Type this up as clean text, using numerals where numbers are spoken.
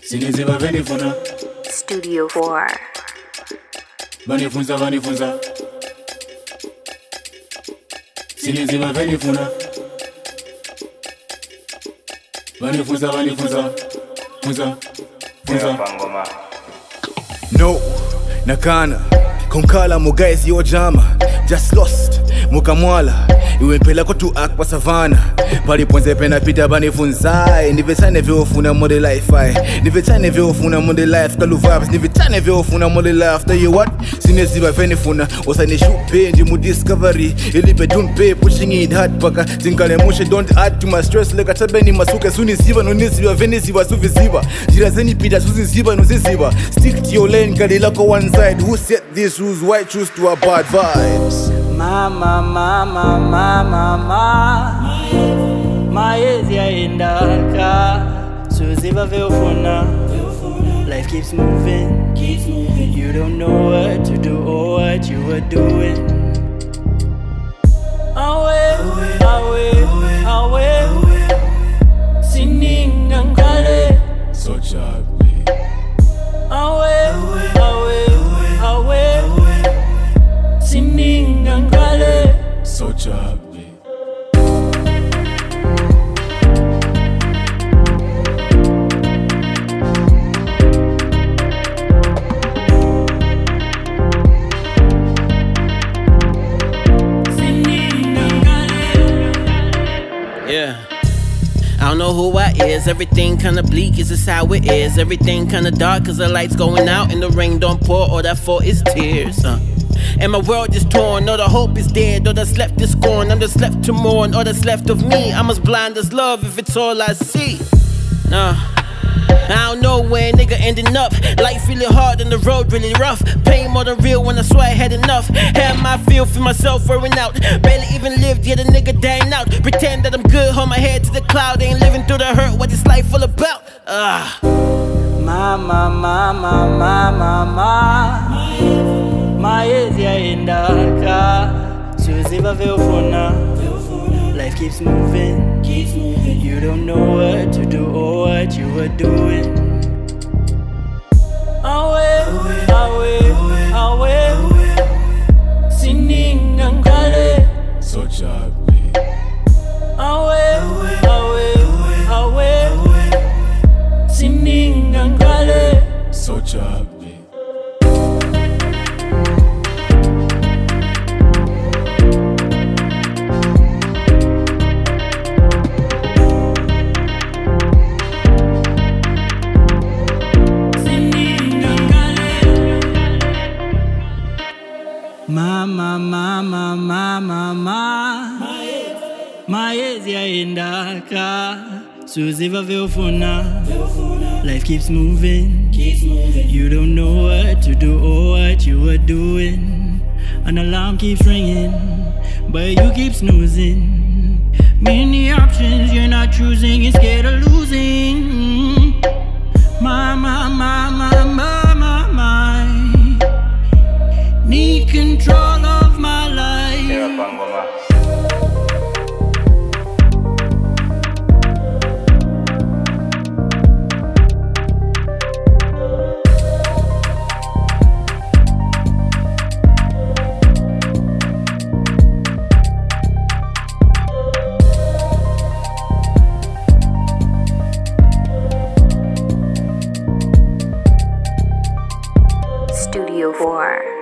Siniziba venifuna Studio 4. Vanifunza Siniziba venifuna Vanifunza No, nakana konkala mugaezi yojama just lost mukamwala iwe mpela ko tu akwa savana paliponze pena pita banifunzai nivetsane vyofuna mode life ai nivetsane vyofuna mode life kalu vibes nivetsane vyofuna mode life tell you what sineziba venifuna osane shupe ndi mu discovery ilipe dumpe pushing it hard paka zinkale mushe don't add to my stress like atabeni masuke suniziba no niziba venisiba suviziba jira zeni pita suziziba no ziziba stick to your lane kalila ko one side who set these rules why choose to abide vibes Mama, maezi yaendaka suziva vyofuna. Life keeps moving. You don't know what to do or what you are doing. Awe sininga ngale So chubby Awe sininga ngale So chubby Yeah. I don't know who I is, everything kinda bleak, is this how it is? Everything kinda dark, cause the light's going out and the rain don't pour, all that for is tears. And my world is torn, all the hope is dead, all that's left is gone, I'm just left to mourn, all that's left of me, I'm as blind as love if it's all I see. I don't know where a nigga ending up. Life really hard and the road really rough. Pain more than real when I swear I had enough. Had my feel for myself wearing out. Barely even lived, yet a nigga dying out. Pretend that I'm good, hold my head to the cloud. Ain't living through the hurt, what this life all about. Maezi yaendaka suziva vyofuna. Life keeps moving. You don't know what to do or what you are doing. Awe sininga ngale So chubby Awe sininga ngale So chubby Maezi yaendaka suziva vyofuna. Life keeps moving. You don't know what to do or what you are doing. An alarm keeps ringing, but you keep snoozing. Many options you're not choosing, you're scared of losing. Need control of my life. Studio 4.